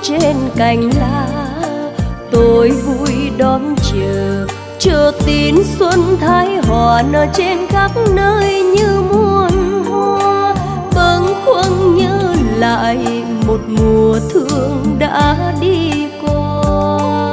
trên cành lá. Tôi vui đón chờ tin xuân thái hòa nở trên khắp nơi như muôn hoa. Bâng khuâng nhớ lại một mùa thương đã đi qua.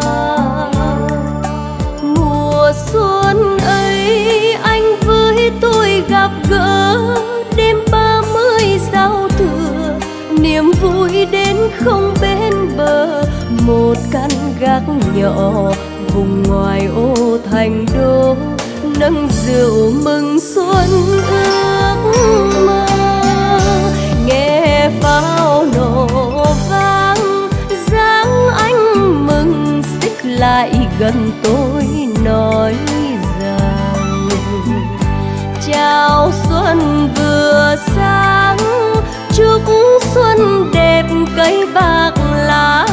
Mùa xuân ấy anh với tôi gặp gỡ, đêm 30 giao thừa niềm vui đến không bên bờ. Một căn gác nhỏ vùng ngoài ô thành đô, nâng rượu mừng xuân ước mơ. Nghe pháo nổ vang dáng anh mừng xích lại gần tôi nói rằng chào xuân vừa sáng, chúc xuân đẹp cây bạc lá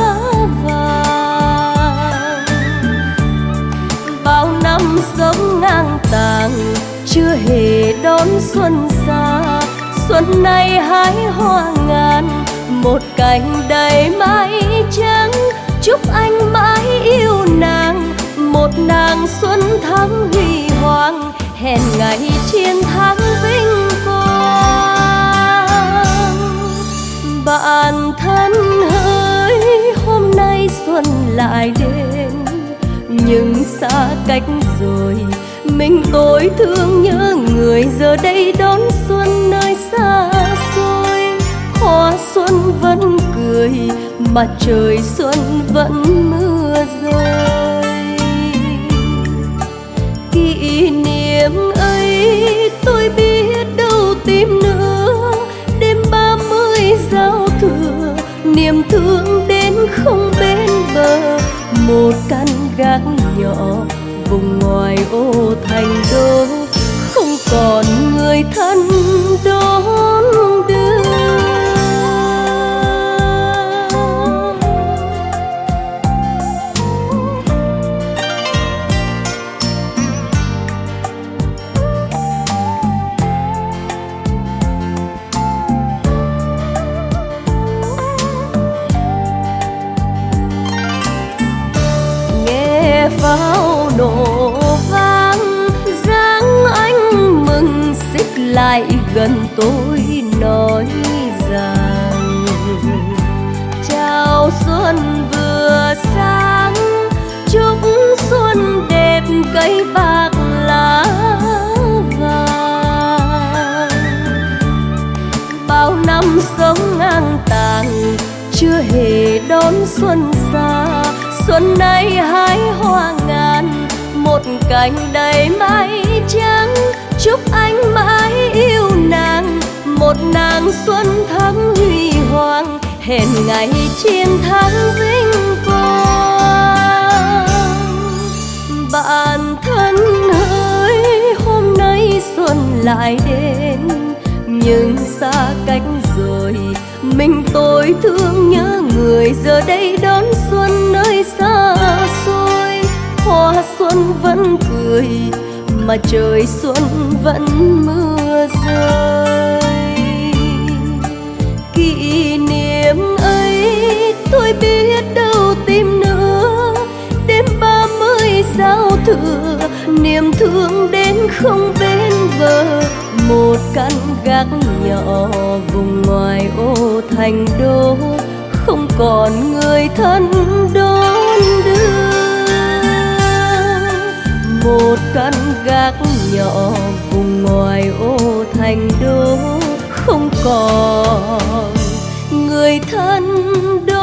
vàng. Bao năm sống ngang tàng chưa hề đón xuân xa, xuân này hái hoa ngàn một cành đầy mái trắng. Chúc anh mãi yêu nàng, một nàng xuân thắm huy hoàng, hẹn ngày chiến thắng vinh quang. Bạn thân hỡi hôm nay xuân lại đến, nhưng xa cách rồi mình tôi thương nhớ người. Giờ đây đón xuân nơi xa xôi, hoa xuân vẫn cười mà trời xuân vẫn mưa rơi. Kỷ niệm ấy tôi biết đâu tìm nữa, đêm 30 giao thừa niềm thương đến không bên bờ. Một căn gác nhỏ vùng ngoài ô thành đô, không còn người thân đón đưa. Nghe pháo nổ vang dáng anh mừng xích lại gần tôi nói rằng chào xuân vừa sáng, chúc xuân đẹp cây bạc lá vàng. Bao năm sống ngang tàng chưa hề đón xuân xa, xuân này hái hoa ngàn một cành đầy mái trắng. Chúc anh mãi yêu nàng, một nàng xuân thắm huy hoàng, hẹn ngày chiến thắng vinh quang. Bạn thân hỡi hôm nay xuân lại đến, nhưng xa cách rồi mình tôi thương nhớ người. Giờ đây đón xuân nơi xa xôi, hoa xuân vẫn cười mà trời xuân vẫn mưa rơi. Kỷ niệm ấy tôi biết đâu tìm nữa, đêm 30 giao thừa niềm thương đến không bên bờ. Một căn gác nhỏ vùng ngoài ô thành đô, không còn người thân đón đưa. Một căn gác nhỏ vùng ngoài ô thành đô, không còn người thân đón